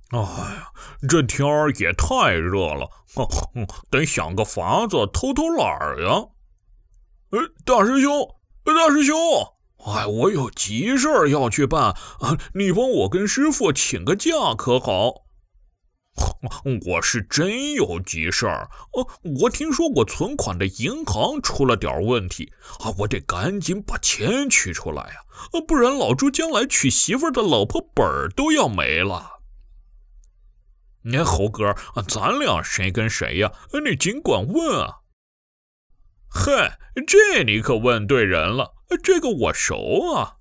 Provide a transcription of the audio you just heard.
哎呀，这天儿也太热了，得想个法子偷懒儿呀。大师兄，大师兄，我有急事儿要去办你帮我跟师傅请个假可好？我是真有急事儿，我听说我存款的银行出了点问题我得赶紧把钱取出来不然老朱将来娶媳妇的老婆本儿都要没了。猴哥，咱俩谁跟谁呀？你尽管问啊。嘿，这你可问对人了，这个我熟啊。